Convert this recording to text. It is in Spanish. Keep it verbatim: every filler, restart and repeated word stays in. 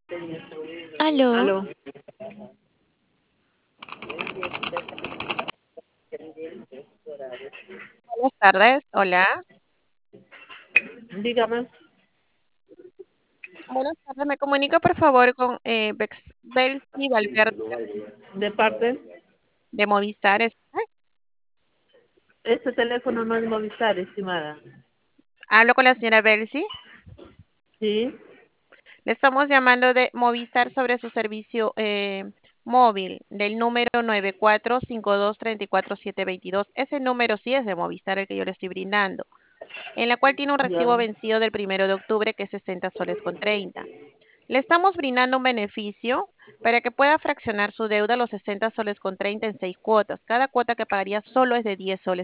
Aló, Aló. buenas tardes, hola. Dígame. Buenas tardes, me comunico por favor con eh, Bex- Belsi Valverde De parte, de Movistar. ¿Es- este teléfono no es Movistar, estimada. Hablo con la señora Belsi. Sí, Le estamos llamando de Movistar sobre su servicio eh, móvil del número nueve cuatro cinco dos tres cuatro siete dos dos. Ese número sí es de Movistar el que yo le estoy brindando, en la cual tiene un ya, recibo vencido del primero de octubre que es sesenta soles con treinta. Le estamos brindando un beneficio para que pueda fraccionar su deuda los sesenta soles con treinta en seis cuotas. Cada cuota que pagaría solo es de diez soles